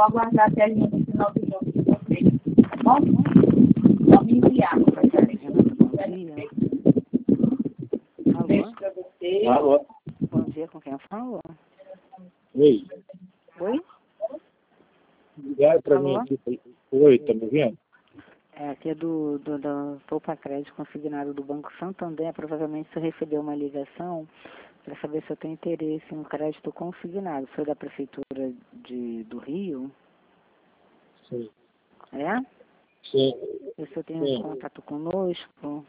só aguardar até a gente no final do jogo de vocês. Tá bom? Só me enviar. Um beijo pra você. Alô? Bom dia, com quem eu falo? Oi. Oi? Ligaram para mim Alô? aqui. Oi, tá me ouvindo? Aqui é do Poupa Crédito consignado do Banco Santander. Provavelmente você recebeu uma ligação para saber se eu tenho interesse no crédito consignado. Foi da Prefeitura do Rio? Sim. É? Sim. E se eu tenho contato conosco?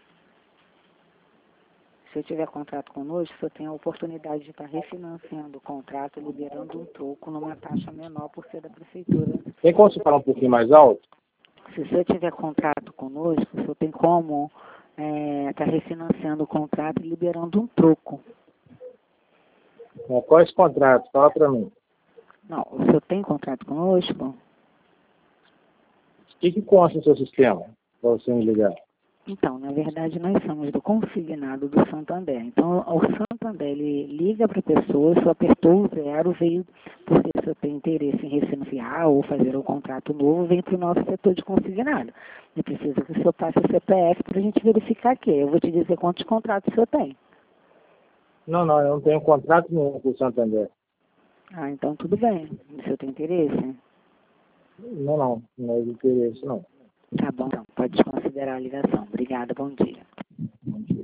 Se eu tiver contrato conosco, eu tenho a oportunidade de estar refinanciando o contrato, liberando um troco numa taxa menor por ser da Prefeitura. Tem como você falar um pouquinho mais alto? Se você tiver contrato conosco, você tem como estar refinanciando o contrato e liberando um troco. Qual é esse contrato? Fala para mim. Não, o senhor tem contrato conosco? O que consta no seu sistema para você me ligar? Então, na verdade, nós somos do consignado do Santander. Então, o Santander, ele liga para a pessoa, se apertou o zero, veio, porque se eu tenho interesse em refinanciar ou fazer um contrato novo, vem para o nosso setor de consignado. E precisa que o senhor passe o CPF para a gente verificar aqui. Eu vou te dizer quantos contratos o senhor tem. Não, eu não tenho contrato nenhum com o Santander. Ah, então tudo bem. O senhor tem interesse? Não é de interesse, não. Tá bom, então. Pode desconsiderar a ligação. Obrigada, bom dia.